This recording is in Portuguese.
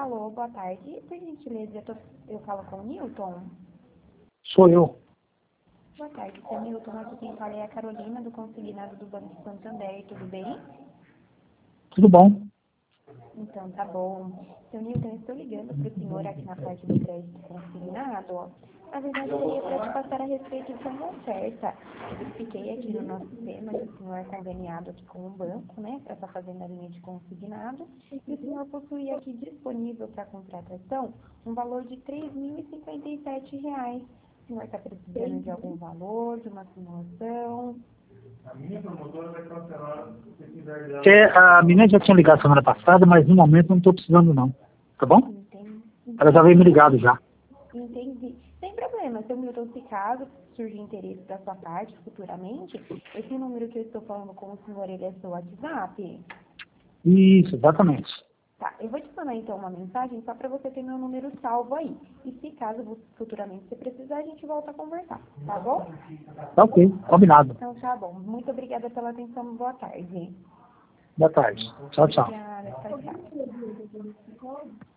Alô, boa tarde. Por gentileza, eu falo com o Newton. Sou eu. Boa tarde, seu Newton. Aqui quem fala é a Carolina, do Consignado do Banco Santander. Tudo bem? Tudo bom? Então, tá bom. Seu Newton, eu estou ligando para o senhor aqui na parte do crédito consignado. Na verdade, seria para te passar a respeito de uma oferta. Eu verifiquei aqui no nosso sistema que o senhor é conveniado aqui com o banco, né, para estar fazendo a linha de consignado. E o senhor possui aqui disponível para contratação um valor de R$ 3.057. O senhor está precisando de algum valor, de uma simulação? A minha promotora vai cancelar se quiser dela. A menina já tinha ligado semana passada, mas no momento não estou precisando não. Tá bom? Entendi. Ela já veio me ligado já. Entendi. Sem problema, seu Milton, se caso surgir interesse da sua parte futuramente, esse número que eu estou falando com o senhor, ele é seu WhatsApp? Isso, exatamente. Tá, eu vou te mandar então uma mensagem só para você ter meu número salvo aí. E se caso futuramente você precisar, a gente volta a conversar, tá bom? Tá ok, combinado. Então tá bom. Muito obrigada pela atenção. Boa tarde. Boa tarde. Tchau, tchau. Obrigada. Tchau, tchau.